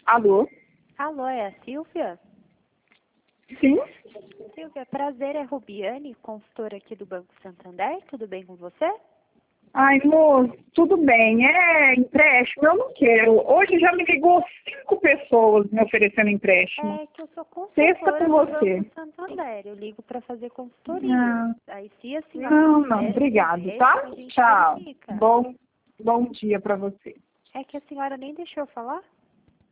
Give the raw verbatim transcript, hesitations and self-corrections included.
Alô? Alô, é a Silvia? Sim? Silvia, prazer, é Rubiane, consultora aqui do Banco Santander. Tudo bem com você? Ai, moço, tudo bem. É empréstimo? Eu não quero. Hoje já me ligou cinco pessoas me oferecendo empréstimo. É que eu sou Sexta consultora com do você. Banco Santander. Eu ligo para fazer consultoria. Não, Aí, se a senhora não, quiser não. um Obrigado, empréstimo, tá? a gente Tchau. verifica. Bom, bom dia para você. É que a senhora nem deixou eu falar?